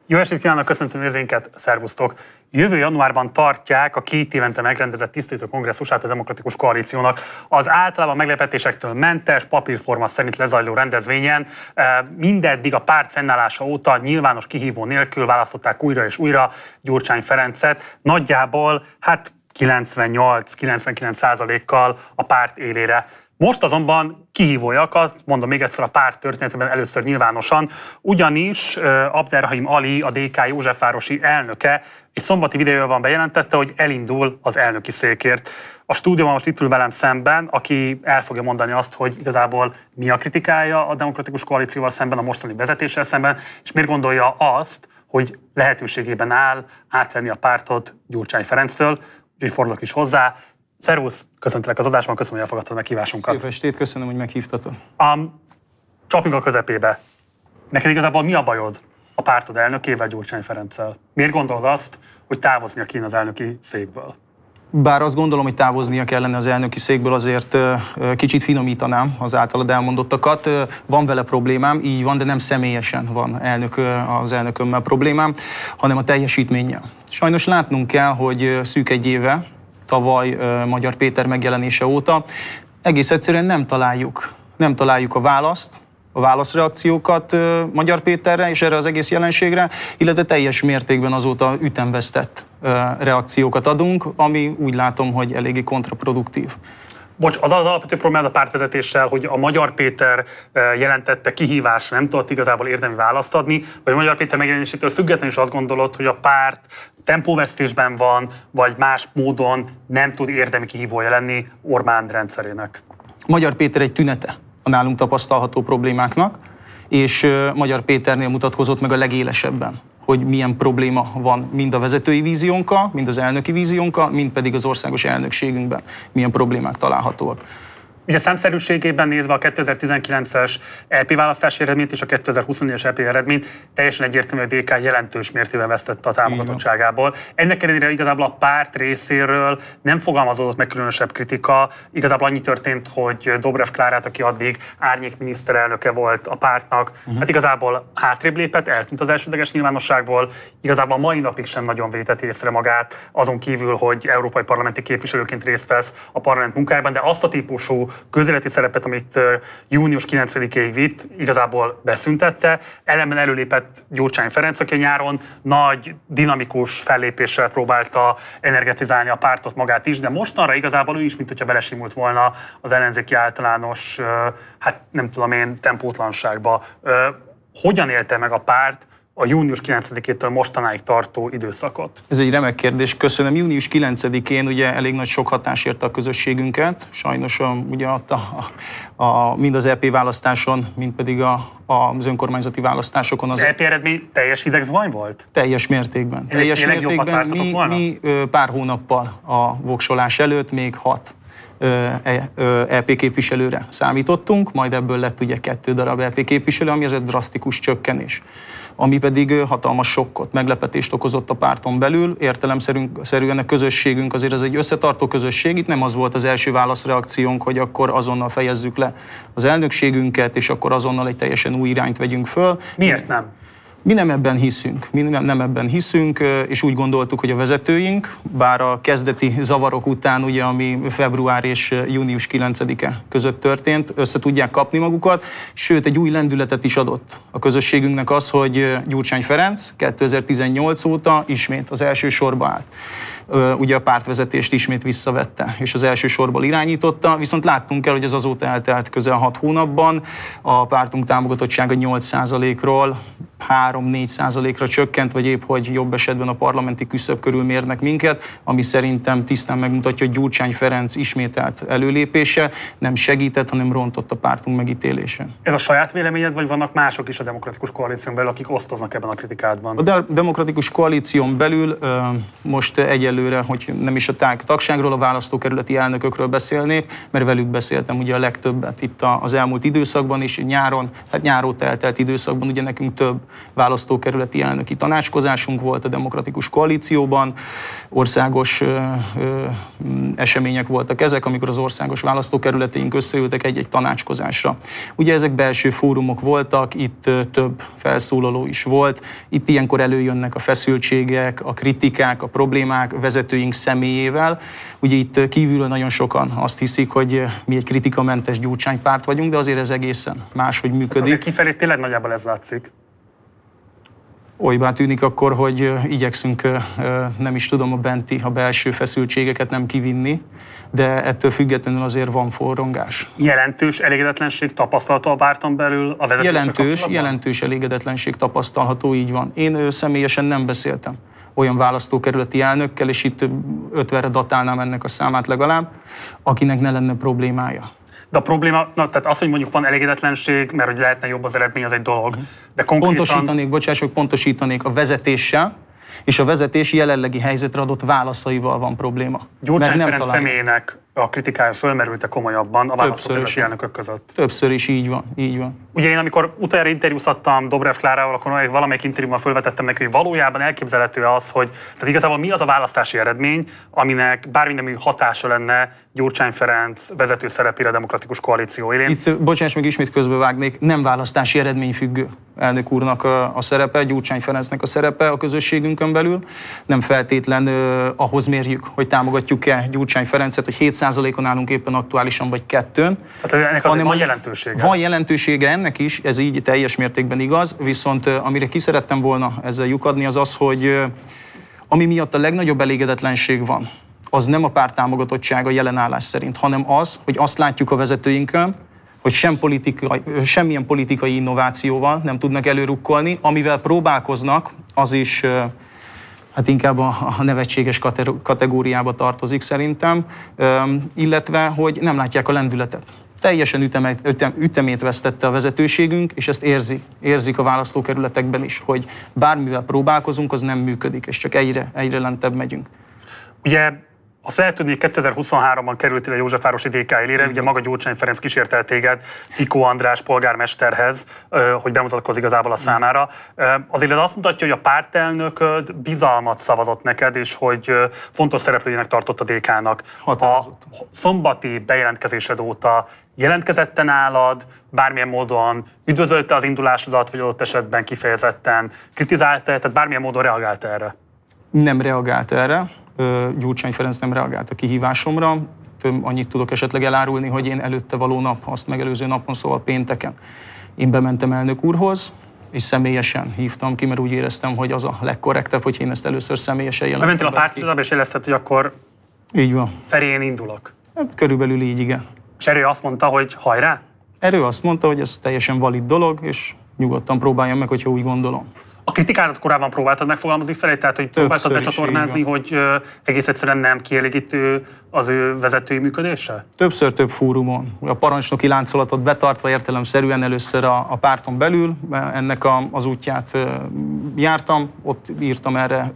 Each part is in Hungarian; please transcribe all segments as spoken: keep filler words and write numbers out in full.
Jó estét kívánok, köszöntöm nézőinket, szervusztok! Jövő januárban tartják a két évente megrendezett tisztító kongresszusát a Demokratikus Koalíciónak. Az általában meglepetésektől mentes, papírforma szerint lezajló rendezvényen mindeddig a párt fennállása óta nyilvános kihívó nélkül választották újra és újra Gyurcsány Ferencet. Nagyjából hát kilencvennyolc-kilencvenkilenc százalékkal a párt élére. Most azonban kihívója akad, mondom még egyszer, a párt történetében először nyilvánosan, ugyanis Abderrahim Ali, a dé ká józsefvárosi elnöke egy szombati videóban bejelentette, hogy elindul az elnöki székért. A stúdióban most itt ül velem szemben, aki el fogja mondani azt, hogy igazából mi a kritikája a Demokratikus Koalícióval szemben, a mostani vezetéssel szemben, és miért gondolja azt, hogy lehetőségében áll átvenni a pártot Gyurcsány Ferenctől, úgyhogy fordulok is hozzá. Szervusz, köszöntelek az adásban, köszönöm, hogy elfogadtad a meghívásunkat. Szép estét, köszönöm, hogy meghívtatok. Um, csapjunk a közepébe. Neked igazából mi a bajod a pártod elnökével, Gyurcsány Ferenccel? Miért gondolod azt, hogy távoznia kéne az elnöki székből? Bár azt gondolom, hogy távoznia kellene az elnöki székből, azért kicsit finomítanám az általad elmondottakat. Van vele problémám, így van, de nem személyesen van elnök, az elnökömmel problémám, hanem a teljesítménnyel. Sajnos látnunk kell, hogy szűk egy éve, tavaly Magyar Péter megjelenése óta egész egyszerűen nem találjuk, nem találjuk a választ, a válaszreakciókat Magyar Péterre és erre az egész jelenségre, illetve teljes mértékben azóta ütemvesztett reakciókat adunk, ami úgy látom, hogy eléggé kontraproduktív. Bocs, az az alapvető problémád a pártvezetéssel, hogy a Magyar Péter jelentette kihívásra, nem tudott igazából érdemi választ adni, vagy a Magyar Péter megjelenésétől függetlenül is azt gondolod, hogy a párt tempóvesztésben van, vagy más módon nem tud érdemi kihívója lenni Orbán rendszerének. Magyar Péter egy tünete a nálunk tapasztalható problémáknak, és Magyar Péternél mutatkozott meg a legélesebben, hogy milyen probléma van mind a vezetői víziónkkal, mind az elnöki víziónkkal, mind pedig az országos elnökségünkben milyen problémák találhatóak. Ugye számszerűségében nézve a kétezer-tizenkilences é pé választási eredményt és a kétezer-huszonnégyes é pé eredményt teljesen egyértelmű, hogy a dé ká jelentős mértékben vesztette a támogatottságából. Ennek ellenére igazából a párt részéről nem fogalmazódott meg különösebb kritika. Igazából annyi történt, hogy Dobrev Klárát, aki addig árnyék miniszterelnöke volt a pártnak, uh-huh. hát igazából hátrébb lépett, eltűnt az elsődleges nyilvánosságból. Igazából a mai napig sem nagyon vétett észre magát, azon kívül, hogy európai parlamenti képviselőként részt vesz a parlament munkájában, de azt a típusú közéleti szerepet, amit június kilencedikéig vitt, igazából beszüntette. Ellenben előlépett Gyurcsány Ferenc, aki nyáron nagy, dinamikus fellépéssel próbálta energetizálni a pártot magát is, de mostanra igazából ő is, mint hogyha belesimult volna az ellenzéki általános, hát nem tudom én, tempótlanságba. Hogyan élte meg a párt a június kilencedikétől mostanáig tartó időszakot? Ez egy remek kérdés, köszönöm. június kilencedikén ugye elég nagy sok hatás érte a közösségünket. Sajnos ugye a, a, a, mind az é pé választáson, mind pedig a, az önkormányzati választásokon. Az, az é pé eredmény teljes hidegzvaj volt? Teljes mértékben. Teljes mértékben. Mi, mi pár hónappal a voksolás előtt még hat é pé képviselőre számítottunk, majd ebből lett ugye kettő darab é pé képviselő, ami ez egy drasztikus csökkenés, ami pedig hatalmas sokkot, meglepetést okozott a párton belül. Értelemszerűen a közösségünk azért ez egy összetartó közösség, itt nem az volt az első válaszreakciónk, hogy akkor azonnal fejezzük le az elnökségünket, és akkor azonnal egy teljesen új irányt vegyünk föl. Miért nem? Mi nem ebben hiszünk, mi nem, nem ebben hiszünk, és úgy gondoltuk, hogy a vezetőink, bár a kezdeti zavarok után, ugye, ami február és június kilencedike között történt, össze tudják kapni magukat, sőt, egy új lendületet is adott a közösségünknek az, hogy Gyurcsány Ferenc kétezer-tizennyolc óta ismét az első sorba állt. Ugye a pártvezetést ismét visszavette, és az első sorból irányította, viszont láttunk el, hogy ez azóta eltelt közel hat hónapban, a pártunk támogatottsága nyolc százalékról három-négy százalékra csökkent, vagy épp hogy jobb esetben a parlamenti küszöb körül mérnek minket, ami szerintem tisztán megmutatja, hogy Gyurcsány Ferenc ismételt előlépése nem segített, hanem rontott a pártunk megítélése. Ez a saját véleményed, vagy vannak mások is a Demokratikus Koalíción belül, akik osztoznak ebben a kritikádban? A Demokratikus Koalíción belül most egyelőre, hogy nem is a tagságról, a választókerületi elnökökről beszélnék, mert velük beszéltem ugye a legtöbbet itt az elmúlt időszakban is, nyáron, hát nyár óta eltelt időszakban ugye nekünk több választókerületi elnöki tanácskozásunk volt a Demokratikus Koalícióban, országos ö, ö, események voltak ezek, amikor az országos választókerületeink összeültek egy-egy tanácskozásra. Ugye ezek belső fórumok voltak, itt ö, több felszólaló is volt, itt ilyenkor előjönnek a feszültségek, a kritikák, a problémák vezetőink személyével. Ugye itt kívülről nagyon sokan azt hiszik, hogy mi egy kritikamentes Gyurcsánypárt vagyunk, de azért ez egészen máshogy működik. Azért kifelé tényleg nagyjából ez látszik. Olybá tűnik akkor, hogy igyekszünk, nem is tudom, a benti, a belső feszültségeket nem kivinni, de ettől függetlenül azért van forrongás. Jelentős elégedetlenség tapasztalható a párton belül a vezetéssel Jelentős, jelentős elégedetlenség tapasztalható, így van. Én személyesen nem beszéltem olyan választókerületi elnökkel, és itt ötvenre datálnám ennek a számát legalább, akinek ne lenne problémája. De a probléma, na, tehát az, hogy mondjuk van elégedetlenség, mert hogy lehetne jobb az eredmény, az egy dolog. De konkrétan... Pontosítanék, bocsáss, hogy pontosítanék a vezetéssel, és a vezetés jelenlegi helyzetre adott válaszaival van probléma. Gyurcsány Ferenc személyének a kritikája fölmerült-e komolyabban a választókerületi elnökök között? Többször is így van, így van. Ugye én amikor utoljára interjúztattam Dobrev Klárával, akkor valamelyik interjúban fölvetettem neki, hogy valójában elképzelhető az, hogy tehát igazából mi az a választási eredmény, aminek bármilyen hatása lenne Gyurcsány Ferenc vezető szerepére a Demokratikus Koalíció élén. Itt, bocsáss meg, ismét közbevágnék, nem választási eredmény függő elnök úrnak a, a szerepe, Gyurcsány Ferencnek a szerepe a közösségünkön belül. Nem feltétlen uh, ahhoz mérjük, hogy támogatjuk-e Gyurcsány Ferencet, hogy hét százalékon állunk éppen aktuálisan, vagy kettőn. Hát ennek azért van jelentősége. Van jelentősége ennek is, ez így teljes mértékben igaz, viszont uh, amire ki szerettem volna ezzel lyukadni, az az, hogy uh, ami miatt a legnagyobb elégedetlenség van, az nem a párt támogatottsága jelen állás szerint, hanem az, hogy azt látjuk a vezetőinkön, hogy sem politikai, semmilyen politikai innovációval nem tudnak előrukkolni, amivel próbálkoznak, az is hát inkább a nevetséges kategóriába tartozik szerintem, illetve hogy nem látják a lendületet. Teljesen ütemet, ütem, ütemét vesztette a vezetőségünk, és ezt érzi, érzik a választókerületekben is, hogy bármivel próbálkozunk, az nem működik, és csak egyre, egyre lentebb megyünk. Ugye azt lehet tudni, hogy kétezer-huszonháromban kerültél a Józsefvárosi dé ká élére, ugye maga Gyurcsány Ferenc kísértelt téged Piko András polgármesterhez, hogy bemutatkozz igazából a számára. Azért ez azt mutatja, hogy a pártelnököd bizalmat szavazott neked, és hogy fontos szereplőjének tartott a dé ká-nak. A szombati bejelentkezésed óta jelentkezette nálad, bármilyen módon üdvözölte az indulásodat, vagy adott esetben kifejezetten kritizálta, tehát bármilyen módon reagált erre? Nem reagált erre. Gyurcsány Ferenc nem reagált a kihívásomra. Annyit tudok esetleg elárulni, hogy én előtte való nap, azt megelőző napon, szóval pénteken én bementem elnök úrhoz, és személyesen hívtam ki, mert úgy éreztem, hogy az a legkorrektebb, hogy én ezt először személyesen jelentem. Bementél a pártirodába, és jelezted, hogy akkor így van. Ferén indulok. Körülbelül így, igen. És erő azt mondta, hogy hajrá? Erő azt mondta, hogy ez teljesen valid dolog, és nyugodtan próbáljam meg, hogyha úgy gondolom. A kritikádat korábban próbáltad megfogalmazni felé, tehát hogy próbáltad becsatornázni, hogy egész egyszerűen nem kielégítő az ő vezetői működése? Többször több fórumon. A parancsnoki láncolatot betartva értelemszerűen először a, a párton belül, ennek a, az útját jártam, ott írtam erre.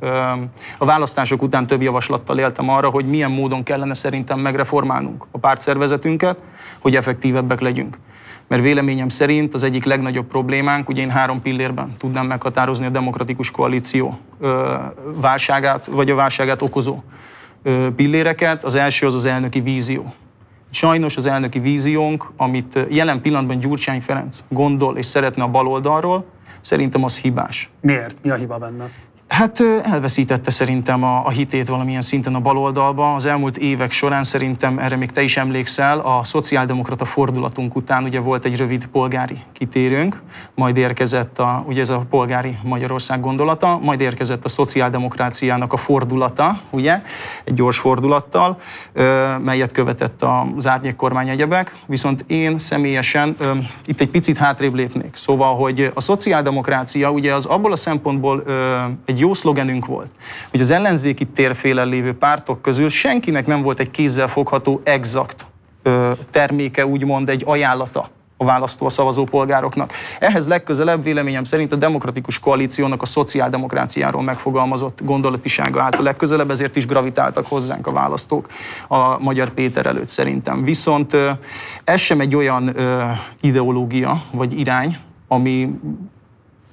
A választások után több javaslattal éltem arra, hogy milyen módon kellene szerintem megreformálnunk a pártszervezetünket, hogy effektívebbek legyünk. Mert véleményem szerint az egyik legnagyobb problémánk, ugye én három pillérben tudnám meghatározni a Demokratikus Koalíció ö, válságát, vagy a válságát okozó ö, pilléreket. Az első az az elnöki vízió. Sajnos az elnöki víziónk, amit jelen pillanatban Gyurcsány Ferenc gondol és szeretne a baloldalról, szerintem az hibás. Miért? Mi a hiba benne? Hát elveszítette szerintem a, a hitét valamilyen szinten a baloldalba. Az elmúlt évek során szerintem, erre még te is emlékszel, a szociáldemokrata fordulatunk után ugye volt egy rövid polgári kitérőnk, majd érkezett a, ugye ez a polgári Magyarország gondolata, majd érkezett a szociáldemokráciának a fordulata, ugye, egy gyors fordulattal, melyet követett az árnyék kormány egyebek, viszont én személyesen itt egy picit hátrébb lépnék. Szóval, hogy a szociáldemokrácia ugye az abból a szempontból egy jó szlogenünk volt, hogy az ellenzéki térfélen lévő pártok közül senkinek nem volt egy kézzel fogható, exakt terméke, úgymond egy ajánlata a választó, a szavazó polgároknak. Ehhez legközelebb véleményem szerint a Demokratikus Koalíciónak a szociáldemokráciáról megfogalmazott gondolatisága állt a legközelebb, ezért is gravitáltak hozzánk a választók a Magyar Péter előtt szerintem. Viszont ez sem egy olyan ideológia vagy irány, ami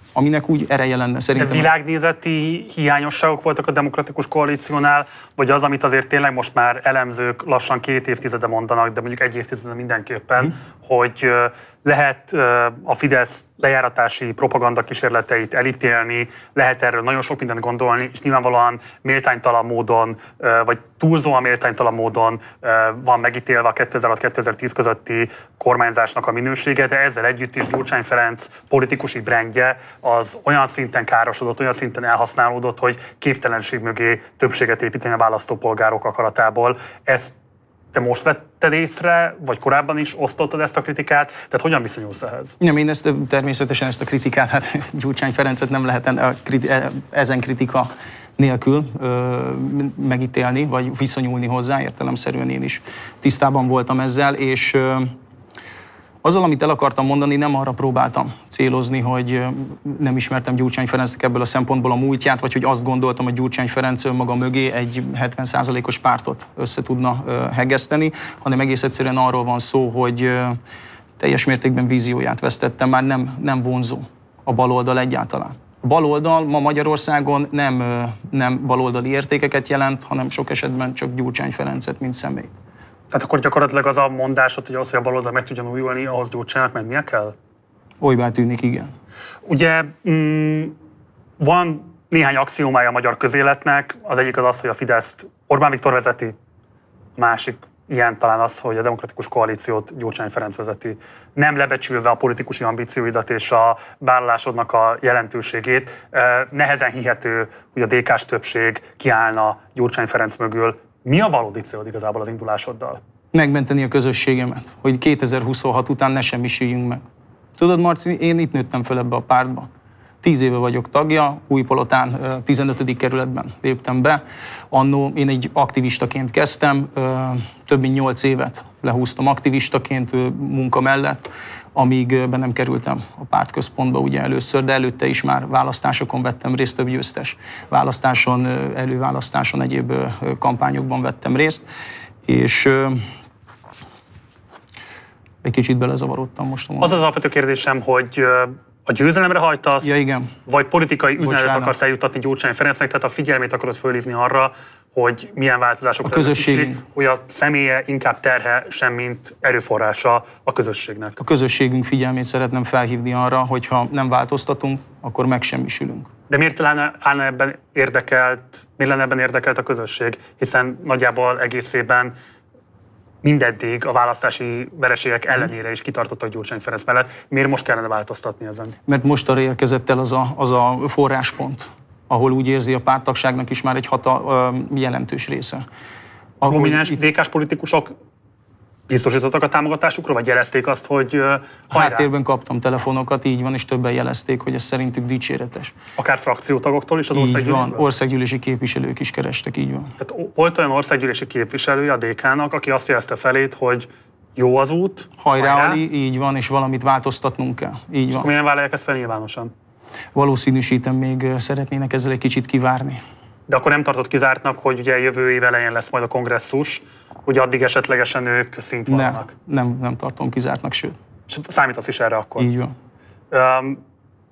aminek úgy ereje lenne szerintem. De világnézeti hiányosságok voltak a demokratikus koalíciónál, vagy az, amit azért tényleg most már elemzők lassan két évtizede mondanak, de mondjuk egy évtizede mindenképpen, mm. hogy lehet a Fidesz lejáratási propaganda kísérleteit elítélni, lehet erről nagyon sok mindent gondolni, és nyilvánvalóan méltánytalan módon, vagy túlzóan méltánytalan módon van megítélve a kétezer-hat-kétezer-tíz közötti kormányzásnak a minősége, de ezzel együtt is Gyurcsány Ferenc politikusi brandje az olyan szinten károsodott, olyan szinten elhasználódott, hogy képtelenség mögé többséget építeni a választópolgárok akaratából. Ezt te most vetted észre, vagy korábban is osztottad ezt a kritikát? Tehát hogyan viszonyulsz ehhez? Nem, én ezt, természetesen ezt a kritikát, hát Gyurcsány Ferencet nem lehet ezen kritika nélkül ö, megítélni, vagy viszonyulni hozzá, értelemszerűen én is tisztában voltam ezzel, és ö, azzal, amit el akartam mondani, nem arra próbáltam célozni, hogy nem ismertem Gyurcsány Ferencnek ebből a szempontból a múltját, vagy hogy azt gondoltam, hogy Gyurcsány Ferenc önmaga mögé egy hetven százalékos pártot össze tudna hegeszteni, hanem egész egyszerűen arról van szó, hogy teljes mértékben vízióját vesztettem, már nem, nem vonzó a baloldal egyáltalán. A baloldal ma Magyarországon nem, nem baloldali értékeket jelent, hanem sok esetben csak Gyurcsány Ferencet, mint személy. Tehát akkor gyakorlatilag az a mondásod, hogy az, hogy a baloldal meg tudjon újulni, ahhoz Gyurcsánynak mennie kell? Olybá tűnik, igen. Ugye mm, van néhány axiómája a magyar közéletnek, az egyik az az, hogy a Fideszt Orbán Viktor vezeti, a másik ilyen talán az, hogy a demokratikus koalíciót Gyurcsány Ferenc vezeti. Nem lebecsülve a politikusi ambícióidat és a vállalásodnak a jelentőségét, nehezen hihető, hogy a dé ká-s többség kiállna Gyurcsány Ferenc mögül. Mi a valódi célod igazából az indulásoddal? Megmenteni a közösségemet, hogy kétezer-huszonhat után ne semmisüljünk meg. Tudod, Marci, én itt nőttem fel ebbe a pártba. Tíz éve vagyok tagja, Újpalotán tizenötödik kerületben léptem be. Annó én egy aktivistaként kezdtem, több mint nyolc évet lehúztam aktivistaként munka mellett, amíg be nem kerültem a pártközpontba ugye először, de előtte is már választásokon vettem részt, több győztes választáson, előválasztáson, egyéb kampányokban vettem részt, és egy kicsit belezavarodtam most. Az az alapvető kérdésem, hogy a győzelemre hajtasz, ja, igen. vagy politikai üzenetet Bocsánat. akarsz eljuttatni Gyurcsány Ferencnek, tehát a figyelmét akarod fölhívni arra, hogy milyen változásokra lesz szükség, hogy a személye inkább terhe, semmint erőforrása a közösségnek. A közösségünk figyelmét szeretném felhívni arra, hogy ha nem változtatunk, akkor megsemmisülünk. De miért lenne, állna ebben érdekelt, miért lenne ebben érdekelt a közösség? Hiszen nagyjából egészében mindeddig a választási vereségek ellenére is kitartottak Gyurcsány Ferenc mellett. Miért most kellene változtatni ezen? Mert mostanra érkezett el az a, az a forráspont, ahol úgy érzi a párttagságnak is már egy hata, jelentős része. Prominens dé ká-s politikusok biztosítottak a támogatásukról, vagy jelezték azt, hogy uh, hajrá? Háttérben kaptam telefonokat, így van, és többen jelezték, hogy ez szerintük dicséretes. Akár frakciótagoktól is az így országgyűlésben? Van, országgyűlési képviselők is kerestek, így van. Tehát volt olyan országgyűlési képviselője a dé ká-nak, aki azt jelezte felét, hogy jó az út, hajrá, hajrá. Ali, így van, és valamit változtatnunk kell. Így és van. akkor milyen vállalják ezt fel nyilvánosan? Valószínűsítem, még szeretnének ezzel egy kicsit kivárni. De akkor nem tartott kizártnak, hogy ugye jövő év elején lesz majd a kongresszus, hogy addig esetlegesen ők szintvonanak? Nem, nem, nem tartom kizártnak, sőt. És számítasz is erre akkor? Így van. Um,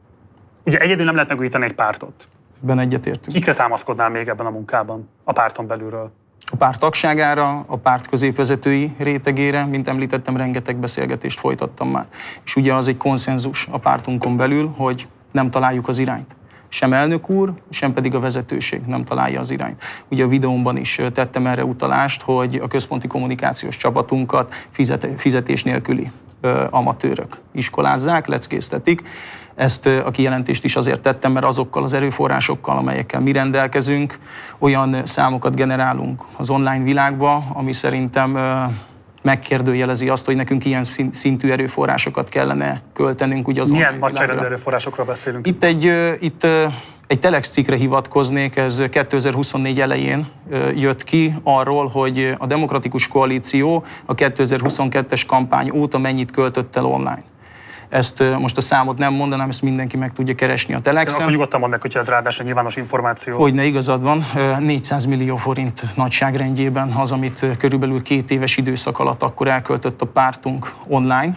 ugye egyedül nem lehet megújítani egy pártot. Ebben egyetértünk. Kikre támaszkodnál még ebben a munkában, a párton belülről? A párt tagságára, a párt középvezetői rétegére, mint említettem, rengeteg beszélgetést folytattam már. És ugye az egy konszenzus a pártunkon belül, hogy nem találjuk az irányt. Sem elnök úr, sem pedig a vezetőség nem találja az irányt. Ugye a videómban is tettem erre utalást, hogy a központi kommunikációs csapatunkat fizetés nélküli amatőrök iskolázzák, leckéztetik. Ezt a kijelentést is azért tettem, mert azokkal az erőforrásokkal, amelyekkel mi rendelkezünk, olyan számokat generálunk az online világba, ami szerintem megkérdőjelezi azt, hogy nekünk ilyen szintű erőforrásokat kellene költenünk. Ugye az milyen nagyságrendű erőforrásokról beszélünk? Itt egy, itt egy Telex cikkre hivatkoznék, ez kétezer-huszonnégy elején jött ki arról, hogy a Demokratikus Koalíció a kétezer-huszonkettes kampány óta mennyit költött el online. Ezt most a számot nem mondanám, ezt mindenki meg tudja keresni a Telexen. Akkor nyugodtan mondd meg, hogyha ez ráadásul nyilvános információ. Hogyne, igazad van, négyszáz millió forint nagyságrendjében az, amit körülbelül két éves időszak alatt akkor elköltött a pártunk online,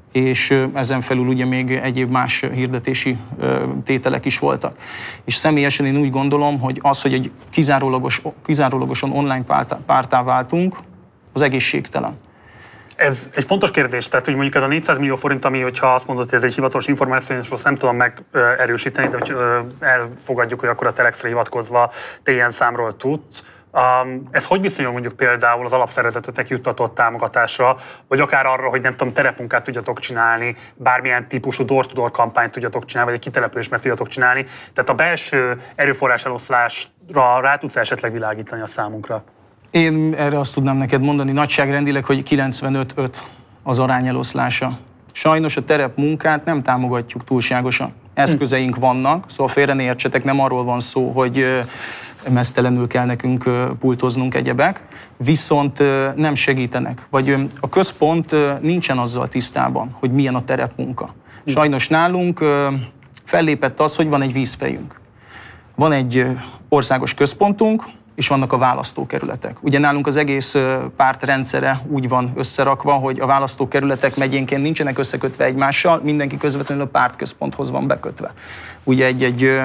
és ezen felül ugye még egyéb más hirdetési tételek is voltak. És személyesen én úgy gondolom, hogy az, hogy egy kizárólagos, kizárólagosan online párttá váltunk, az egészségtelen. Ez egy fontos kérdés, tehát hogy mondjuk ez a négyszáz millió forint, ami, hogyha azt mondod, hogy ez egy hivatalos információ, és azt nem tudom megerősíteni, de hogy elfogadjuk, hogy akkor a Telexre hivatkozva te ilyen számról tudsz. Um, ez hogy viszonyul mondjuk például az alapszervezeteknek juttatott támogatásra, vagy akár arra, hogy nem tudom, terepmunkát tudjatok csinálni, bármilyen típusú door-to-door kampányt tudjatok csinálni, vagy egy kitelepülést meg tudjatok csinálni. Tehát a belső erőforrás eloszlásra rá tudsz esetleg világítani a számunkra? Én erre azt tudnám neked mondani nagyságrendileg, hogy kilencvenöt öt az arányeloszlása. Sajnos a terepmunkát nem támogatjuk túlságosan. Eszközeink vannak, szóval félre ne értsetek, nem arról van szó, hogy meztelenül kell nekünk pultoznunk egyebek, viszont nem segítenek. Vagy a központ nincsen azzal tisztában, hogy milyen a terepmunka. Sajnos nálunk fellépett az, hogy van egy vízfejünk. Van egy országos központunk, és vannak a választókerületek. Ugye nálunk az egész párt rendszere úgy van összerakva, hogy a választókerületek megyénként nincsenek összekötve egymással, mindenki közvetlenül a pártközponthoz van bekötve. Ugye egy-egy,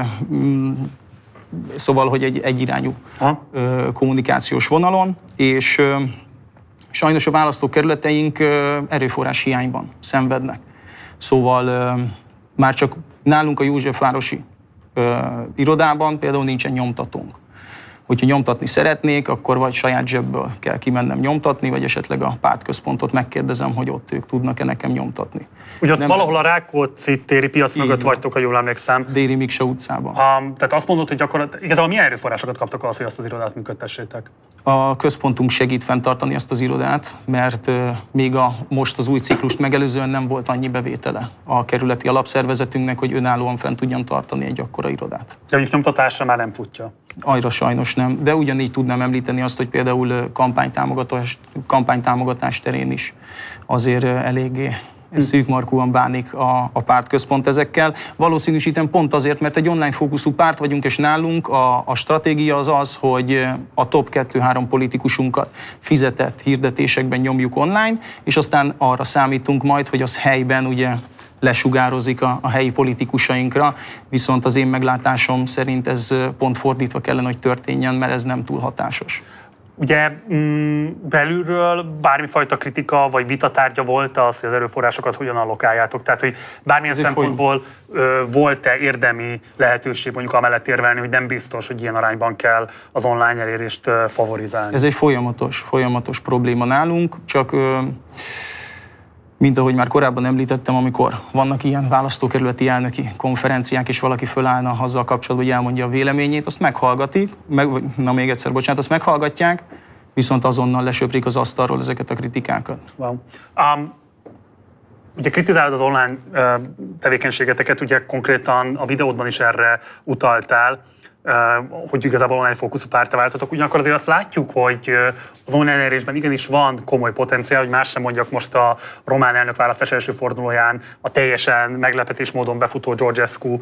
szóval, hogy egy egyirányú ha? kommunikációs vonalon, és sajnos a választókerületeink erőforrás hiányban szenvednek. Szóval már csak nálunk a Józsefvárosi irodában például nincsen nyomtatónk. Hogyha nyomtatni szeretnék, akkor vagy saját zsebből kell kimennem nyomtatni, vagy esetleg a pártközpontot megkérdezem, hogy ott ők tudnak-e nekem nyomtatni. Ugye ott nem valahol a Rákóczi téri piac mögött vagytok, ha jól emlékszem. Déri Miksa utcában. Um, tehát azt mondod, hogy gyakorlatilag igazából milyen erőforrásokat kaptak ahhoz, hogy azt az irodát működtessétek? A központunk segít fenntartani ezt az irodát, mert uh, még a, most az új ciklust megelőzően nem volt annyi bevétele a kerületi alapszervezetünknek, hogy önállóan fenn tudjon tartani egy akkora irodát. De mondjuk nyomtatásra már nem futja. Arra sajnos nem, de ugyanígy tudnám említeni azt, hogy például kampánytámogatás, kampánytámogatás terén is azért eléggé szűkmarkúan bánik a, a pártközpont ezekkel. Valószínűsítem pont azért, mert egy online fókuszú párt vagyunk, és nálunk a, a stratégia az az, hogy a top kettő-három politikusunkat fizetett hirdetésekben nyomjuk online, és aztán arra számítunk majd, hogy az helyben ugye lesugározik a, a helyi politikusainkra, viszont az én meglátásom szerint ez pont fordítva kellene, hogy történjen, mert ez nem túl hatásos. Ugye mm, belülről bármifajta kritika vagy vitatárgya volt az, hogy az erőforrásokat hogyan allokáljátok? Tehát, hogy bármilyen ez szempontból ö, volt-e érdemi lehetőség mondjuk amellett érvelni, hogy nem biztos, hogy ilyen arányban kell az online elérést ö, favorizálni? Ez egy folyamatos, folyamatos probléma nálunk, csak ö, mint ahogy már korábban említettem, amikor vannak ilyen választókerületi elnöki konferenciák, és valaki fölállna azzal kapcsolatban, hogy elmondja a véleményét, azt meghallgatik, meg, na még egyszer, bocsánat, azt meghallgatják, viszont azonnal lesöprik az asztalról ezeket a kritikákat. Wow. Um, ugye kritizálod az online uh, tevékenységeteket, ugye konkrétan a videódban is erre utaltál, hogy igazából online fókuszú párttá váltatok. Ugyanakkor azért azt látjuk, hogy az online elérésben igenis van komoly potenciál, hogy más sem mondjak most a román elnökválasztás első fordulóján a teljesen meglepetés módon befutó Georgescu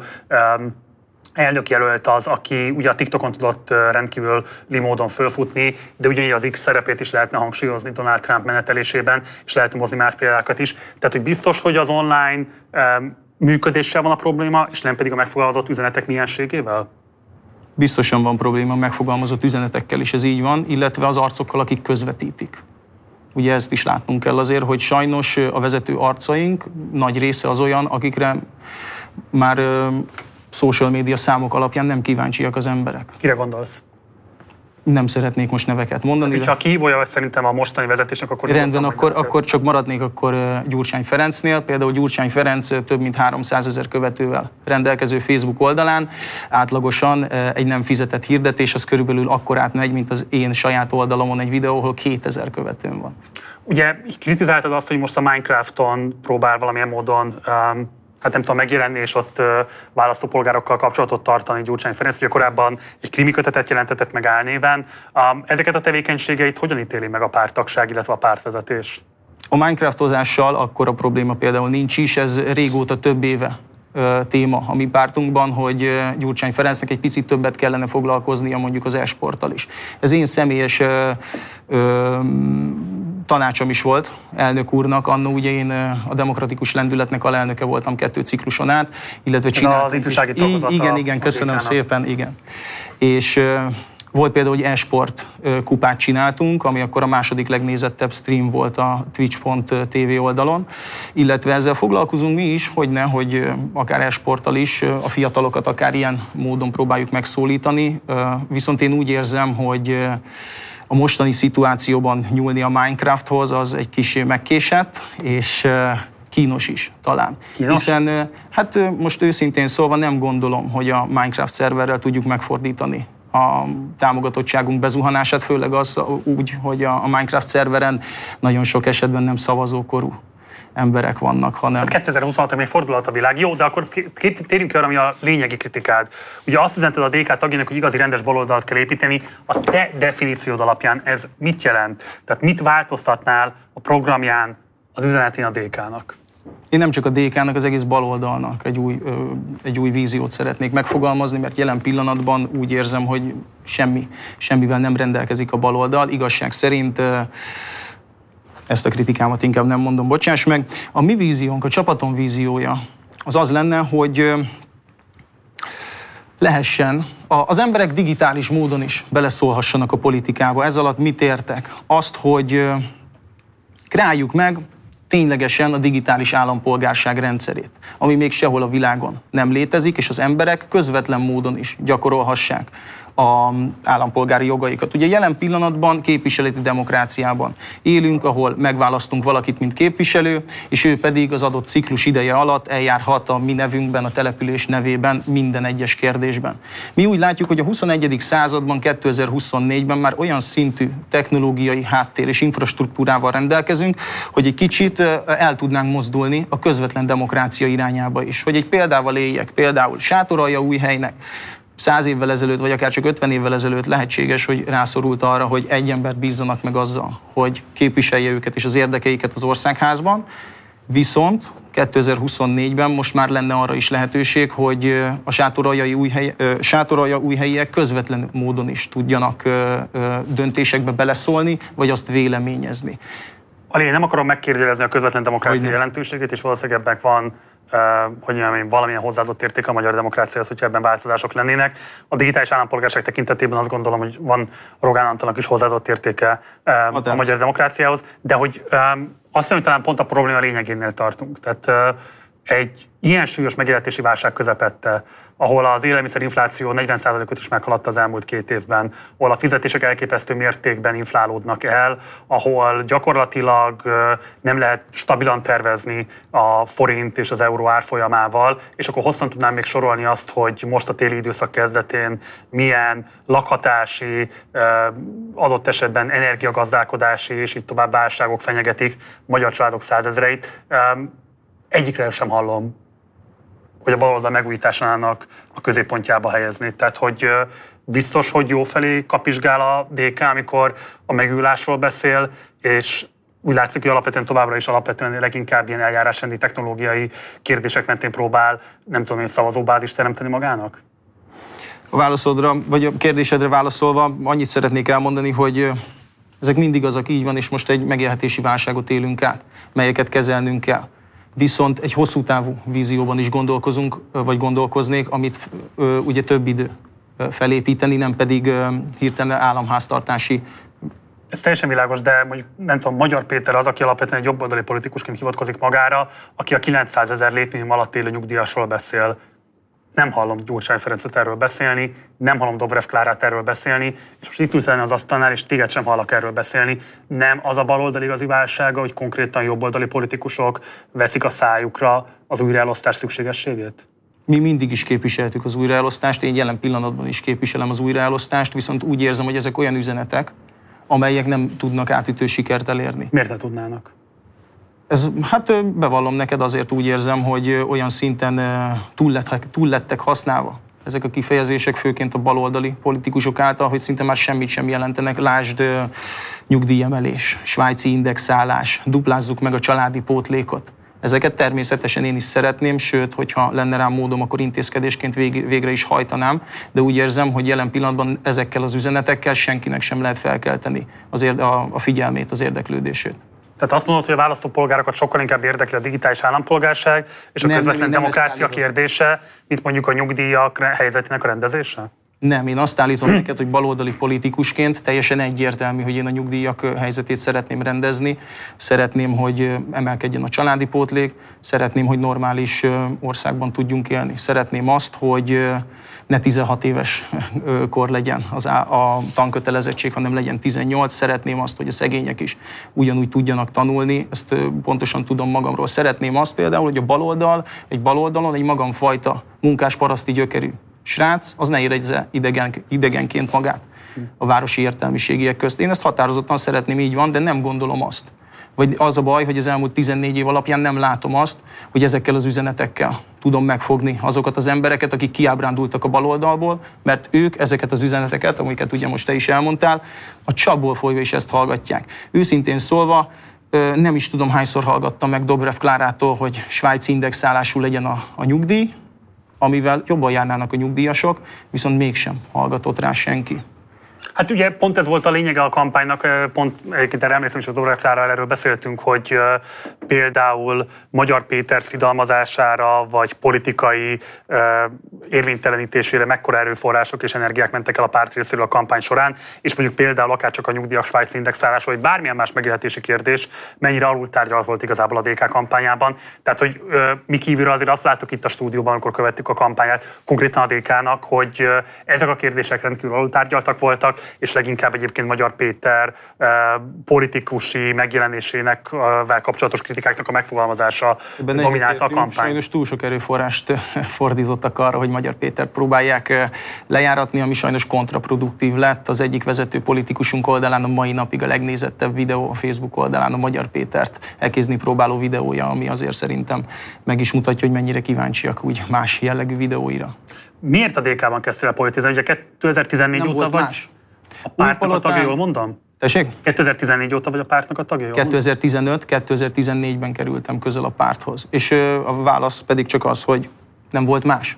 elnökjelölt az, aki ugye a TikTokon tudott rendkívüli módon fölfutni, de ugyanígy az X szerepét is lehetne hangsúlyozni Donald Trump menetelésében, és lehetne mozni más példákat is. Tehát, hogy biztos, hogy az online működéssel van a probléma, és nem pedig a megfogalmazott üzenetek mienségével? Biztosan van probléma megfogalmazott üzenetekkel is, ez így van, illetve az arcokkal, akik közvetítik. Ugye ezt is látnunk kell azért, hogy sajnos a vezető arcaink nagy része az olyan, akikre már social media számok alapján nem kíváncsiak az emberek. Kire gondolsz? Nem szeretnék most neveket mondani. Hát, ha kihívója vagy szerintem a mostani vezetésnek, akkor... Rendben, akkor, akkor csak maradnék akkor Gyurcsány Ferencnél. Például Gyurcsány Ferenc több mint háromszázezer követővel rendelkező Facebook oldalán átlagosan egy nem fizetett hirdetés, az körülbelül akkorát megy, mint az én saját oldalamon egy videó, ahol kétezer követőm van. Ugye kritizáltad azt, hogy most a Minecrafton próbál valamilyen módon um, hát nem tudom, megjelenni, és ott uh, választópolgárokkal kapcsolatot tartani Gyurcsány Ferenc, ugye korábban egy krimi kötetet jelentetett meg álnéven. Um, ezeket a tevékenységeit hogyan ítéli meg a párttagság, illetve a pártvezetés? A Minecraftozással akkor a probléma például nincs is, ez régóta több éve uh, téma a mi pártunkban, hogy uh, Gyurcsány Ferencnek egy picit többet kellene foglalkoznia mondjuk az e-sporttal is. Ez én személyes uh, uh, tanácsom is volt elnök úrnak, annó ugye én a Demokratikus Lendületnek alelnöke voltam kettő cikluson át, illetve csináltam. Az ifjúsági tagozata. Igen, igen, köszönöm szépen, igen. És volt például, hogy e-sport kupát csináltunk, ami akkor a második legnézettebb stream volt a twitch pont tv oldalon, illetve ezzel foglalkozunk mi is, hogy ne, hogy akár e-sporttal is a fiatalokat akár ilyen módon próbáljuk megszólítani, viszont én úgy érzem, hogy a mostani szituációban nyúlni a Minecrafthoz az egy kicsi megkésett, és kínos is talán. Kínos? Hiszen hát most őszintén szólva nem gondolom, hogy a Minecraft szerverrel tudjuk megfordítani a támogatottságunk bezuhanását, főleg az úgy, hogy a Minecraft szerveren nagyon sok esetben nem szavazókorú emberek vannak, hanem... kétezer-huszonhat még fordulat a világ. Jó, de akkor térjünk ki arra, ami a lényegi kritikád. Ugye azt üzented a dé ká tagjának, hogy igazi rendes baloldalt kell építeni. A te definíciód alapján ez mit jelent? Tehát mit változtatnál a programján, az üzenetén a dé ká-nak? Én nem csak a dé ká-nak, az egész baloldalnak egy új, ö, egy új víziót szeretnék megfogalmazni, mert jelen pillanatban úgy érzem, hogy semmi, semmivel nem rendelkezik a baloldal. Igazság szerint ö, ezt a kritikámat inkább nem mondom, bocsáss meg. A mi víziónk, a csapatom víziója az az lenne, hogy ö, lehessen, a, az emberek digitális módon is beleszólhassanak a politikába. Ez alatt mit értek? Azt, hogy ö, kreáljuk meg ténylegesen a digitális állampolgárság rendszerét, ami még sehol a világon nem létezik, és az emberek közvetlen módon is gyakorolhassák az állampolgári jogaikat. Ugye jelen pillanatban képviseleti demokráciában élünk, ahol megválasztunk valakit, mint képviselő, és ő pedig az adott ciklus ideje alatt eljárhat a mi nevünkben, a település nevében minden egyes kérdésben. Mi úgy látjuk, hogy a huszonegyedik században, kétezer-huszonnégyben már olyan szintű technológiai háttér és infrastruktúrával rendelkezünk, hogy egy kicsit el tudnánk mozdulni a közvetlen demokrácia irányába is. Hogy egy példával éljek, például Sátoraljaújhelynek száz évvel ezelőtt, vagy akár csak ötven évvel ezelőtt lehetséges, hogy rászorult arra, hogy egy embert bízzanak meg azzal, hogy képviselje őket és az érdekeiket az országházban, viszont kétezer-huszonnégyben most már lenne arra is lehetőség, hogy a sátoraljaújhelyiek közvetlen módon is tudjanak döntésekbe beleszólni, vagy azt véleményezni. Ali, én nem akarom megkérdőjelezni a közvetlen demokrácia jelentőségét, és valószínűleg ebben van Uh, hogy mondjam, valamilyen hozzáadott érték a magyar demokráciához, hogyha ebben változások lennének. A digitális állampolgárság tekintetében azt gondolom, hogy van Rogán Antalnak is hozzáadott értéke uh, a, a magyar demokráciához, de hogy um, azt hiszem, hogy talán pont a probléma lényegénél tartunk. Tehát uh, egy ilyen súlyos megélhetési válság közepette, ahol az élelmiszerinfláció negyven százalékot is meghaladta az elmúlt két évben, ahol a fizetések elképesztő mértékben inflálódnak el, ahol gyakorlatilag nem lehet stabilan tervezni a forint és az euró árfolyamával, és akkor hosszan tudnám még sorolni azt, hogy most a téli időszak kezdetén milyen lakhatási, adott esetben energiagazdálkodási és így tovább válságok fenyegetik magyar családok százezreit. Egyikről sem hallom, hogy a baloldal megújításának a középpontjába helyezni. Tehát, hogy biztos, hogy jó felé kapizsgál a dé ká, amikor a megújulásról beszél, és úgy látszik, hogy alapvetően továbbra is alapvetően leginkább ilyen eljárásrendi technológiai kérdések mentén próbál, nem tudom én, szavazóbázist teremteni magának? A válaszodra, vagy a kérdésedre válaszolva annyit szeretnék elmondani, hogy ezek mindig azok, így van, és most egy megélhetési válságot élünk át, melyeket kezelnünk kell. Viszont egy hosszú távú vízióban is gondolkozunk, vagy gondolkoznék, amit ö, ugye több idő felépíteni, nem pedig ö, hirtelen államháztartási. Ez teljesen világos, de mondjuk nem tudom, Magyar Péter az, aki alapvetően egy jobboldali politikusként hivatkozik magára, aki a kilencszázezer létminimum alatt élő nyugdíjasról beszél. Nem hallom Gyurcsány Ferencet erről beszélni, nem hallom Dobrev Klárát erről beszélni, és most itt ülsz az asztalnál, és téged sem hallak erről beszélni. Nem az a baloldali igazi válsága, hogy konkrétan jobboldali politikusok veszik a szájukra az újraelosztás szükségességét? Mi mindig is képviseltük az újraelosztást, én jelen pillanatban is képviselem az újraelosztást, viszont úgy érzem, hogy ezek olyan üzenetek, amelyek nem tudnak átütő sikert elérni. Miért ne tudnának? Ez, hát bevallom neked, azért úgy érzem, hogy olyan szinten túl, lett, túl lettek használva ezek a kifejezések, főként a baloldali politikusok által, hogy szinte már semmit sem jelentenek. Lásd, nyugdíjemelés, svájci indexálás, duplázzuk meg a családi pótlékot. Ezeket természetesen én is szeretném, sőt, hogyha lenne rám módom, akkor intézkedésként vég, végre is hajtanám, de úgy érzem, hogy jelen pillanatban ezekkel az üzenetekkel senkinek sem lehet felkelteni az érde, a, a figyelmét, az érdeklődését. Tehát azt mondod, hogy a választópolgárokat sokkal inkább érdekli a digitális állampolgárság és a nem, közvetlen nem, demokrácia kérdése, mint mondjuk a nyugdíjak helyzetének a rendezése? Nem, én azt állítom neked, hogy baloldali politikusként teljesen egyértelmű, hogy én a nyugdíjak helyzetét szeretném rendezni, szeretném, hogy emelkedjen a családi pótlék, szeretném, hogy normális országban tudjunk élni, szeretném azt, hogy ne tizenhat éves kor legyen az a tankötelezettség, hanem legyen tizennyolc, szeretném azt, hogy a szegények is ugyanúgy tudjanak tanulni, ezt pontosan tudom magamról. Szeretném azt például, hogy a baloldal, egy baloldalon egy magamfajta munkásparaszti gyökerű srác, az ne érezze idegen, idegenként magát a városi értelmiségiek közt. Én ezt határozottan szeretném, így van, de nem gondolom azt. Vagy az a baj, hogy az elmúlt tizennégy év alapján nem látom azt, hogy ezekkel az üzenetekkel tudom megfogni azokat az embereket, akik kiábrándultak a baloldalból, mert ők ezeket az üzeneteket, amiket ugye most te is elmondtál, a csapból folyva is ezt hallgatják. Őszintén szólva, nem is tudom, hányszor hallgattam meg Dobrev Klárától, hogy svájci indexálású legyen a, a nyugdíj, amivel jobban járnának a nyugdíjasok, viszont mégsem hallgatott rá senki. Hát ugye pont ez volt a lényege a kampánynak, pont egyébként erre emlékszem is, hogy Dobrev Klárával erről beszéltünk, hogy például Magyar Péter szidalmazására, vagy politikai érvénytelenítésére mekkora erőforrások és energiák mentek el a párt részéről a kampány során, és mondjuk például akárcsak a nyugdíjas svájci indexálása, vagy bármilyen más megélhetési kérdés, mennyire alultárgyalt volt igazából a dé ká kampányában. Tehát, hogy mi kívülről azért azt láttuk itt a stúdióban, amikor követtük a kampányát, konkrétan a dé kának, hogy ezek a kérdések rendkívül alultárgyaltak voltak, és leginkább egyébként Magyar Péter eh, politikusi megjelenésének eh, kapcsolatos kritikáknak a megfogalmazása dominálta a kampány. Sajnos túl sok erőforrást fordítottak arra, hogy Magyar Pétert próbálják lejáratni, ami sajnos kontraproduktív lett. Az egyik vezető politikusunk oldalán a mai napig a legnézettebb videó a Facebook oldalán a Magyar Pétert elkézni próbáló videója, ami azért szerintem meg is mutatja, hogy mennyire kíváncsiak úgy más jellegű videóira. Miért a dé kában kezdtél el politizálni? Ugye kétezer-tizennégy nem óta vagy? Más. A pártnak a tagja, jól mondom? Tessék? kétezer-tizennégy óta vagy a pártnak a tagja, jól kétezer-tizenöt kétezer-tizennégyben kerültem közel a párthoz. És a válasz pedig csak az, hogy nem volt más.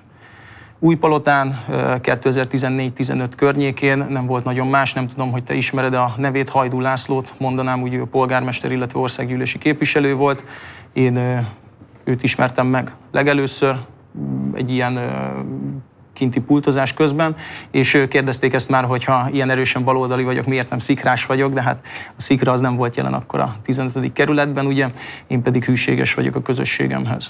Újpalotán kétezer-tizennégy tizenöt környékén nem volt nagyon más, nem tudom, hogy te ismered a nevét, Hajdú Lászlót, mondanám, úgy ő a polgármester, illetve országgyűlési képviselő volt. Én őt ismertem meg legelőször egy ilyen kinti pultozás közben, és kérdezték ezt már, hogyha ilyen erősen baloldali vagyok, miért nem szikrás vagyok, de hát a szikra az nem volt jelen akkor a tizenötödik kerületben, ugye, én pedig hűséges vagyok a közösségemhez.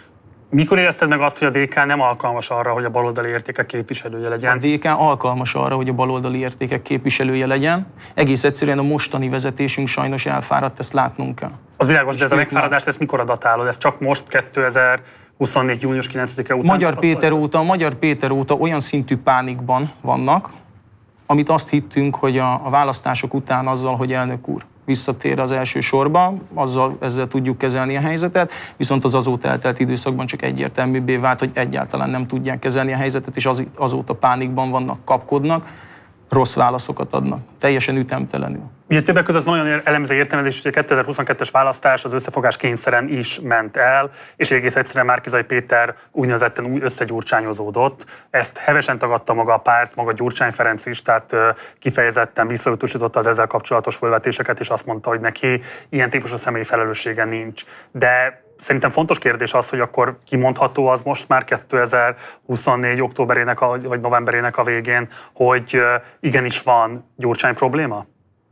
Mikor érezted meg azt, hogy a dé ká nem alkalmas arra, hogy a baloldali értékek képviselője legyen? A dé ká alkalmas arra, hogy a baloldali értékek képviselője legyen. Egész egyszerűen a mostani vezetésünk sajnos elfáradt, ezt látnunk kell. Az világos, de ez a megfáradást, ezt mikor datálod? Ez csak most kétezer-huszonnégy június kilencedike után? Magyar Péter óta, Magyar Péter óta olyan szintű pánikban vannak, amit azt hittünk, hogy a, a választások után azzal, hogy elnök úr visszatér az első sorba, azzal, ezzel tudjuk kezelni a helyzetet, viszont az azóta eltelt időszakban csak egyértelműbbé vált, hogy egyáltalán nem tudják kezelni a helyzetet, és az, azóta pánikban vannak, kapkodnak, rossz válaszokat adnak, teljesen ütemtelenül. Ugye többek között van olyan elemző értelmezés, hogy a kétezer-huszonkettes választás az összefogás kényszeren is ment el, és egész egyszerűen Márki-Zay Péter úgynevezetten úgy összegyurcsányozódott. Ezt hevesen tagadta maga a párt, maga Gyurcsány Ferenc is, tehát kifejezetten visszautasította az ezzel kapcsolatos felvetéseket, és azt mondta, hogy neki ilyen típusú személyi felelőssége nincs. De szerintem fontos kérdés az, hogy akkor kimondható az most már kétezer-huszonnégy októberének a, vagy novemberének a végén, hogy igenis van Gyurcsány probléma?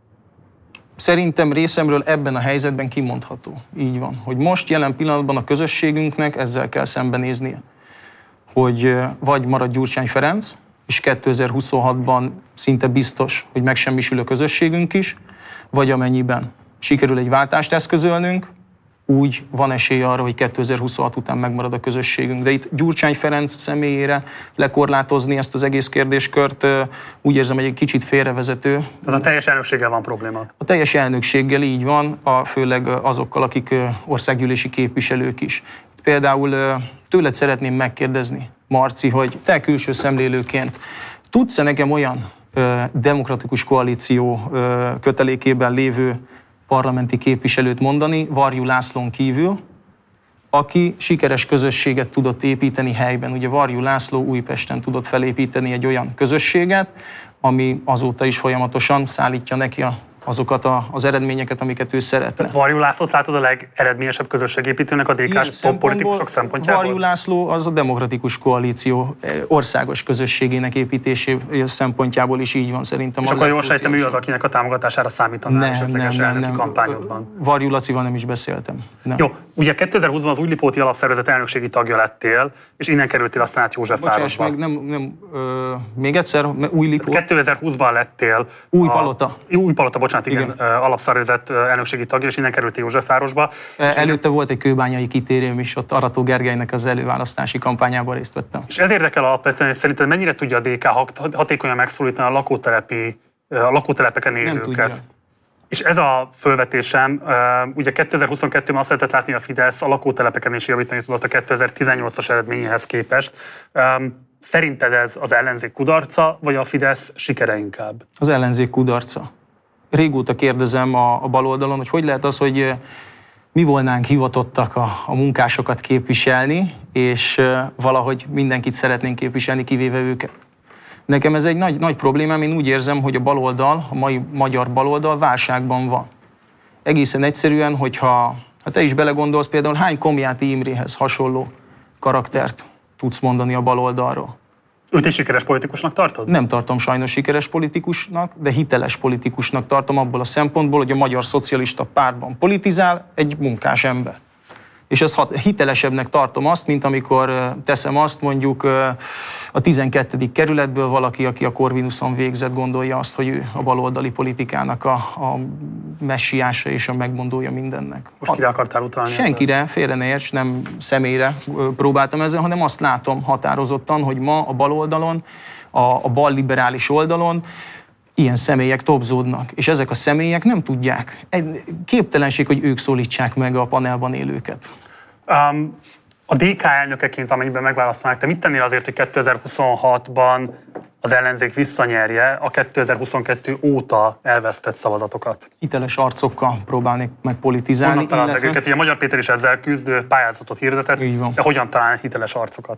Szerintem részemről ebben a helyzetben kimondható. Így van. Hogy most jelen pillanatban a közösségünknek ezzel kell szembenéznie. Hogy vagy marad Gyurcsány Ferenc, és kétezer-huszonhatban szinte biztos, hogy megsemmisül a közösségünk is, vagy amennyiben sikerül egy váltást eszközölnünk, úgy van esély arra, hogy kétezer-huszonhat után megmarad a közösségünk. De itt Gyurcsány Ferenc személyére lekorlátozni ezt az egész kérdéskört, úgy érzem, hogy egy kicsit félrevezető. Tehát a teljes elnökséggel van probléma? A teljes elnökséggel így van, a, főleg azokkal, akik országgyűlési képviselők is. Itt például tőled szeretném megkérdezni, Marci, hogy te külső szemlélőként tudsz-e nekem olyan demokratikus koalíció kötelékében lévő parlamenti képviselőt mondani, Varjú Lászlón kívül, aki sikeres közösséget tudott építeni helyben. Ugye Varjú László Újpesten tudott felépíteni egy olyan közösséget, ami azóta is folyamatosan szállítja neki a azokat a, az eredményeket, amiket ő szeretne. Varjú Lászlót látod a legeredményesebb közösségépítőnek a dé ká-s politikusok szempontjából? Varjú László az a Demokratikus Koalíció országos közösségének építésé szempontjából is így van szerintem. És akkor jól sejtem, ő az, akinek a támogatására számítanál esetleges elnöki kampányokban. Varjú Lacival nem is beszéltem. Nem. Jó, ugye kétezer-húszban az Újlipóti Alapszervezet elnökségi tagja lettél, és innen kerültél aztán át Józsefvárosba. Bocsáss meg, nem, nem, ö, még egyszer, Újlipó. kétezer-húszban lettél. Újpalota. Újpalota, bocsánat, igen, igen. Alapszervezet elnökségi tagja, és innen kerültél Józsefvárosba. Előtte igen. Volt egy kőbányai kitérőm is, ott Arató Gergelynek az előválasztási kampányában részt vettem. És ez érdekel alapvetően, hogy szerinted mennyire tudja a dé ká hatékonyan megszólítani a lakótelepi, a lakótelepeken élőket? És ez a fölvetésem, ugye kétezer-huszonkettőben azt lehetett látni, hogy a Fidesz a lakótelepeken is javítani tudott a kétezer-tizennyolcas eredményéhez képest. Szerinted ez az ellenzék kudarca, vagy a Fidesz sikere inkább? Az ellenzék kudarca. Régóta kérdezem a, a baloldalon, hogy hogy lehet az, hogy mi volnánk hivatottak a, a munkásokat képviselni, és valahogy mindenkit szeretnénk képviselni, kivéve őket. Nekem ez egy nagy, nagy problémám, én úgy érzem, hogy a baloldal, a mai magyar baloldal válságban van. Egészen egyszerűen, hogyha hát te is belegondolsz, például hány Komjáti Imréhez hasonló karaktert tudsz mondani a baloldalról? Őt is sikeres politikusnak tartod? Nem tartom sajnos sikeres politikusnak, de hiteles politikusnak tartom abból a szempontból, hogy a Magyar Szocialista Pártban politizál egy munkás ember. És ezt hitelesebbnek tartom azt, mint amikor teszem azt mondjuk a tizenkettedik kerületből valaki, aki a Corvinuson végzett, gondolja azt, hogy ő a baloldali politikának a, a messiása és a megmondója mindennek. Most kire akartál utalni? Senkire, félre ne érts, nem személyre próbáltam ezzel, hanem azt látom határozottan, hogy ma a baloldalon, a, a balliberális oldalon ilyen személyek tobzódnak, és ezek a személyek nem tudják. Képtelenség, hogy ők szólítsák meg a panelban élőket. Um, a dé ká elnökeként, amennyiben megválasztanak, te mit tennél azért, hogy kétezer-huszonhatban az ellenzék visszanyerje a kétezer-huszonkettő óta elvesztett szavazatokat? Hiteles arcokkal próbálnék meg politizálni. Honnan találd meg őket? Ugye a Magyar Péter is ezzel küzdő pályázatot hirdetett, de hogyan talál hiteles arcokat?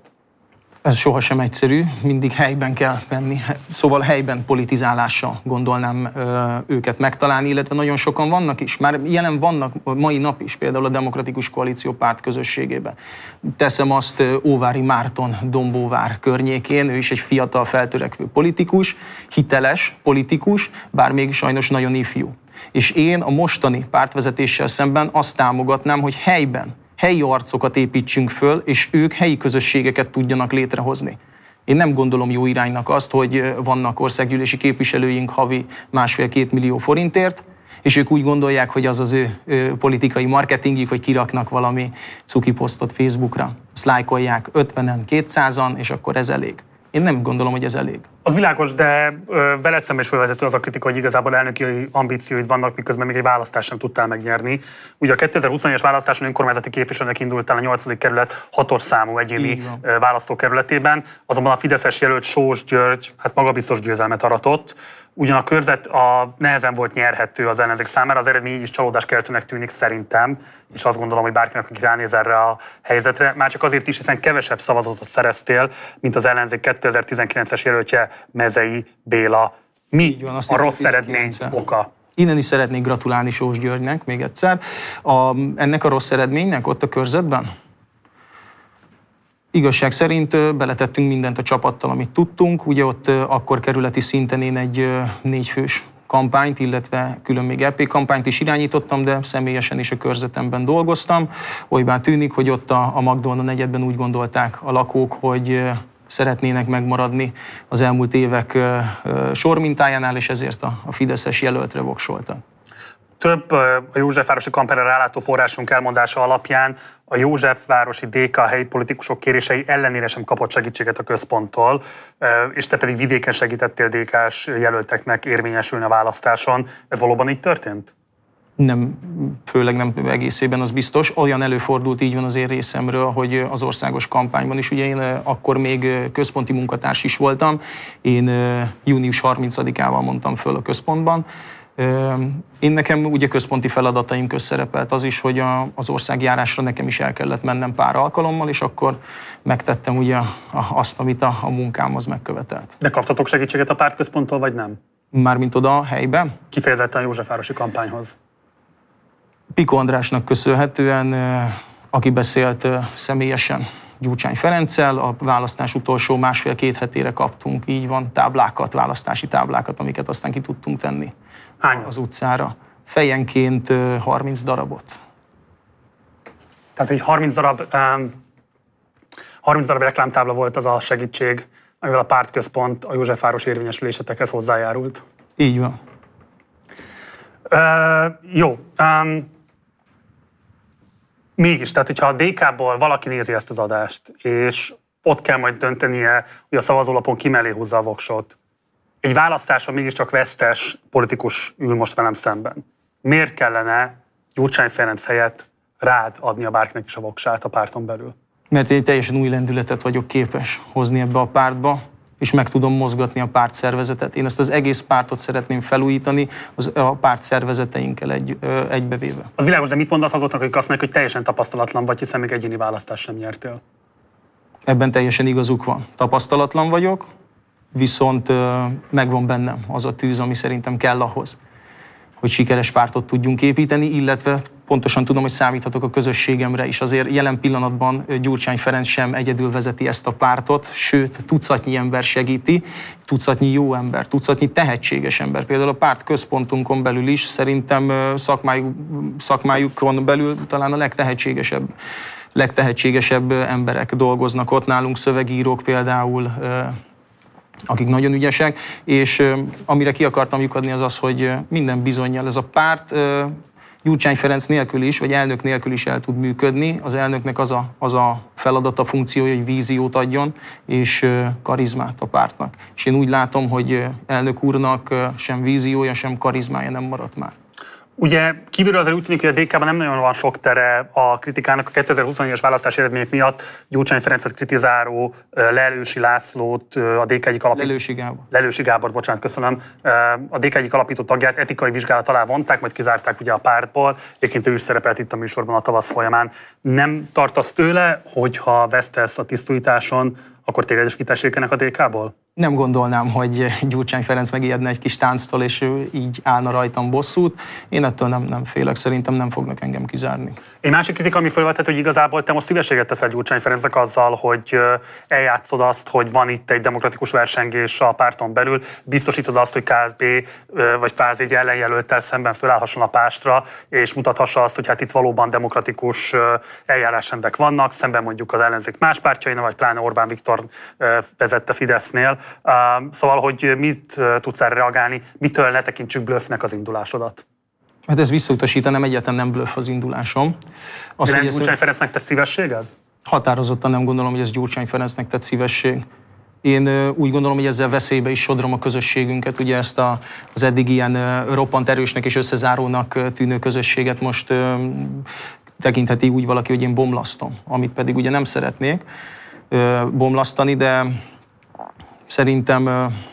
Ez sohasem egyszerű, mindig helyben kell menni, szóval helyben politizálással gondolnám ö, őket megtalálni, illetve nagyon sokan vannak is, már jelen vannak mai nap is, például a Demokratikus Koalíció párt közösségében. Teszem azt Óvári Márton Dombóvár környékén, ő is egy fiatal feltörekvő politikus, hiteles politikus, bár még sajnos nagyon ifjú. És én a mostani pártvezetéssel szemben azt támogatnám, hogy helyben helyi arcokat építsünk föl, és ők helyi közösségeket tudjanak létrehozni. Én nem gondolom jó iránynak azt, hogy vannak országgyűlési képviselőink havi másfél-két millió forintért, és ők úgy gondolják, hogy az az ő, ő politikai marketingik, hogy kiraknak valami cuki posztot Facebookra. Ezt lájkolják ötvenen, kétszázan, és akkor ez elég. Én nem gondolom, hogy ez elég. Az világos, de ö, veled szemben is felvezető az a kritika, hogy igazából elnöki ambícióid vannak, miközben még egy választást sem tudtál megnyerni. Ugye a kétezer-huszonegyes választáson önkormányzati képviselőnek indultál a nyolcadik kerület hatos számú egyéni választókerületében, azonban a fideszes jelölt Sós György hát magabiztos győzelmet aratott. Ugyan a körzet a nehezen volt nyerhető az ellenzék számára, az eredmény így is csalódáskeltőnek tűnik szerintem, és azt gondolom, hogy bárkinek, aki ránéz erre a helyzetre, már csak azért is, hiszen kevesebb szavazatot szereztél, mint az ellenzék kétezer-tizenkilences jelöltje Mezei Béla. Mi van, a rossz eredmény oka? Innen is szeretnék gratulálni Sós Györgynek még egyszer. A, ennek a rossz eredménynek ott a körzetben? Igazság szerint beletettünk mindent a csapattal, amit tudtunk. Ugye ott akkor kerületi szinten én egy négyfős kampányt, illetve külön még é pé kampányt is irányítottam, de személyesen is a körzetemben dolgoztam. Olybán tűnik, hogy ott a, a Magdolna negyedben úgy gondolták a lakók, hogy szeretnének megmaradni az elmúlt évek sormintájánál, és ezért a, a fideszes jelöltre voksoltak. Több a Józsefvárosi kampányra rálátó forrásunk elmondása alapján a Józsefvárosi dé ká helyi politikusok kérései ellenére sem kapott segítséget a központtól, és te pedig vidéken segítettél dé ká-s jelölteknek érvényesülni a választáson. Ez valóban így történt? Nem, főleg nem egészében, az biztos. Olyan előfordult, így van az én részemről, hogy az országos kampányban is, ugye én akkor még központi munkatárs is voltam, én június harmincadikával mondtam föl a központban, Én nekem ugye központi feladataim közt szerepelt az is, hogy a, az országjárásra nekem is el kellett mennem pár alkalommal, és akkor megtettem ugye azt, amit a, a munkám az megkövetelt. De kaptatok segítséget a pártközponttól, vagy nem? Mármint oda a helyben? Kifejezetten a Józsefvárosi kampányhoz. Piko Andrásnak köszönhetően, aki beszélt személyesen Gyurcsány Ferenccel, a választás utolsó másfél-két hetére kaptunk, így van, táblákat, választási táblákat, amiket aztán ki tudtunk tenni. Hány? Az utcára. Fejenként harminc darabot. Tehát, hogy harminc darab, um, harminc darab reklámtábla volt az a segítség, amivel a pártközpont a Józsefváros érvényesülésetekhez hozzájárult. Így van. Uh, jó. Um, mégis, tehát hogyha a dé ká-ból valaki nézi ezt az adást, és ott kell majd döntenie, hogy a szavazólapon ki mellé húzza a voksot. Egy választáson mégiscsak vesztes politikus ül most velem szemben. Miért kellene Gyurcsány Ferenc helyett rád adni a bárkinek is a voksát a párton belül? Mert én teljesen új lendületet vagyok képes hozni ebbe a pártba, és meg tudom mozgatni a pártszervezetet. Én ezt az egész pártot szeretném felújítani az, a pártszervezeteinkkel egy, ö, egybevéve. Az világos, de mit mondasz azoknak, akik azt mondják, hogy teljesen tapasztalatlan vagy, hiszen még egyéni választást sem nyertél? Ebben teljesen igazuk van. Tapasztalatlan vagyok, viszont ö, megvan bennem az a tűz, ami szerintem kell ahhoz, hogy sikeres pártot tudjunk építeni, illetve pontosan tudom, hogy számíthatok a közösségemre is. Azért jelen pillanatban Gyurcsány Ferenc sem egyedül vezeti ezt a pártot, sőt, tucatnyi ember segíti, tucatnyi jó ember, tucatnyi tehetséges ember. Például a párt központunkon belül is szerintem szakmájuk, szakmájukon belül talán a legtehetségesebb, legtehetségesebb emberek dolgoznak ott nálunk, szövegírók például, akik nagyon ügyesek, és amire ki akartam lyukadni az az, hogy minden bizonnyal ez a párt Gyurcsány Ferenc nélkül is, vagy elnök nélkül is el tud működni. Az elnöknek az a, az a feladata, funkciója, hogy víziót adjon, és karizmát a pártnak. És én úgy látom, hogy elnök úrnak sem víziója, sem karizmája nem maradt már. Ugye kívülről azért úgy tűnik, hogy a dé ká-ban nem nagyon van sok tere a kritikának. A kétezer-huszonnégyes választási eredmények miatt Gyurcsány Ferencet kritizáló Lelősi Lászlót, a dé ká egyik alapító... Lelősi Gábor. Lelősi Gábor, bocsánat, köszönöm. A dé ká egyik alapító tagját etikai vizsgálat alá vonták, majd kizárták ugye a pártból. Egyébként ő is szerepelt itt a műsorban a tavasz folyamán. Nem tartasz tőle, hogyha vesztesz a tisztújításon, akkor téged is kitessékenek a dé ká-ból? Nem gondolnám, hogy Gyurcsány Ferenc megijedne egy kis tánctól, és ő így állna rajtam bosszút. Én ettől nem, nem félek, szerintem nem fognak engem kizárni. Egy másik kritika, ami felvetett, hogy igazából te most szívességet teszel Gyurcsány Ferencnek azzal, hogy eljátszod azt, hogy van itt egy demokratikus versengés a párton belül, biztosítod azt, hogy ká es bé vagy kvázi egy ellenjelölttel szemben fölállhasson a pástra, és mutathassa azt, hogy hát itt valóban demokratikus eljárásrendek vannak, szemben mondjuk az ellenzék más pártjainál, vagy pláne Orbán Viktor vezette Fidesznél. Szóval, hogy mit tudsz erre reagálni, mitől ne tekintsük blöffnek az indulásodat? Hát ez visszautasítanám, egyáltalán nem blöff az indulásom. Azt, De nem Gyurcsány Ferencnek tett szívesség ez? Határozottan nem gondolom, hogy ez Gyurcsány Ferencnek tett szívesség. Én úgy gondolom, hogy ezzel veszélybe is sodrom a közösségünket, ugye ezt a, az eddig ilyen roppant erősnek és összezárónak tűnő közösséget most tekintheti úgy valaki, hogy én bomlasztom, amit pedig ugye nem szeretnék bomlasztani, de szerintem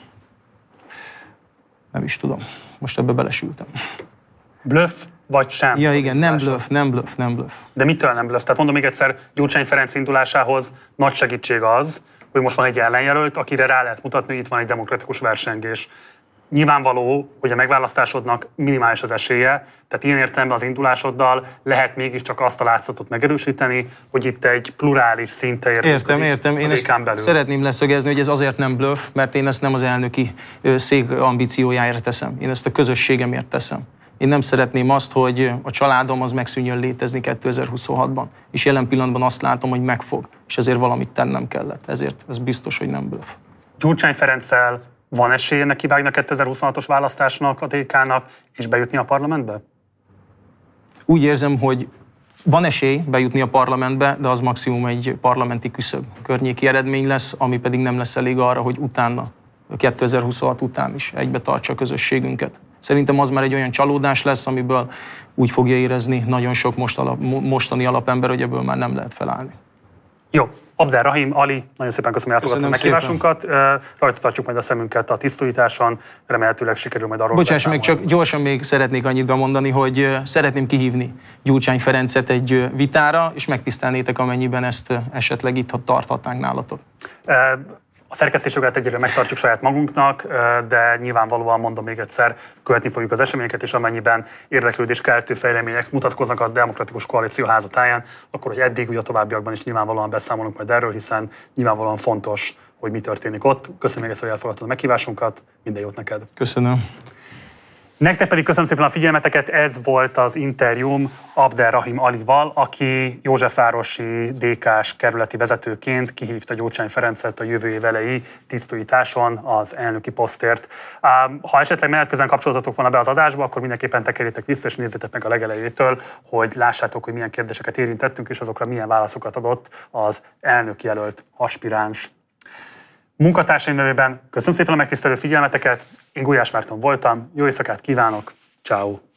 nem is tudom. Most ebbe belesültem. Bluff vagy sem? Ja igen, nem bluff, nem bluff, nem bluff. De mitől nem bluff? Tehát mondom még egyszer, Gyurcsány Ferenc indulásához nagy segítség az, hogy most van egy ellenjelölt, akire rá lehet mutatni, hogy itt van egy demokratikus versengés. Nyilvánvaló, hogy a megválasztásodnak minimális az esélye, tehát ilyen értelemben az indulásoddal lehet mégiscsak azt a látszatot megerősíteni, hogy itt egy plurális szinte érdeklődik. Értem, értem. Én ezt szeretném leszögezni, hogy ez azért nem bluff, mert én ezt nem az elnöki szék ambíciójáért teszem. Én ezt a közösségemért teszem. Én nem szeretném azt, hogy a családom az megszűnjön létezni kétezer-huszonhatban. És jelen pillanatban azt látom, hogy megfog, és ezért valamit tennem kellett. Ezért ez biztos, hogy nem bluff. Gyurcsány Ferenccel van esélye neki vágni a kétezer-huszonhatos választásnak, a dé ká-nak, és bejutni a parlamentbe? Úgy érzem, hogy van esély bejutni a parlamentbe, de az maximum egy parlamenti küszöb környéki eredmény lesz, ami pedig nem lesz elég arra, hogy utána, kétezer-huszonhat után is egybe tartsa a közösségünket. Szerintem az már egy olyan csalódás lesz, amiből úgy fogja érezni nagyon sok most alap, mostani alapember, hogy ebből már nem lehet felállni. Jó. Abdel Rahim, Ali, nagyon szépen köszönöm, hogy elfogadtad a meghívásunkat. Rajta tartjuk majd a szemünket a tisztújításon, remélhetőleg sikerül majd arról Bocsáss meg, csak gyorsan még szeretnék annyit bemondani, hogy szeretném kihívni Gyurcsány Ferencet egy vitára, és megtisztelnétek, amennyiben ezt esetleg itt tarthatnánk nálatok. A szerkesztésjogat egyelőre megtartjuk saját magunknak, de nyilvánvalóan mondom még egyszer, követni fogjuk az eseményeket, és amennyiben érdeklődés keltő fejlemények mutatkoznak a Demokratikus Koalíció házatáján, akkor hogy eddig, ugye a továbbiakban is nyilvánvalóan beszámolunk majd erről, hiszen nyilvánvalóan fontos, hogy mi történik ott. Köszönöm még egyszer, hogy elfogadtad a meghívásunkat, minden jót neked. Köszönöm. Nektek pedig köszönöm szépen a figyelmeteket, ez volt az interjúm Abdel Rahim Alival, aki józsefvárosi dé ká-s kerületi vezetőként kihívta Gyurcsány Ferencet a jövő év elejé tisztújításon az elnöki posztért. Ha esetleg menet közben kapcsolódtatok volna be az adásba, akkor mindenképpen tekerjétek vissza és nézzétek meg a legelejétől, hogy lássátok, hogy milyen kérdéseket érintettünk, és azokra milyen válaszokat adott az elnök jelölt aspiráns. Munkatársaim nevében köszönöm szépen a megtisztelő figyelmeteket, én Gulyás Márton voltam, jó éjszakát kívánok, ciao.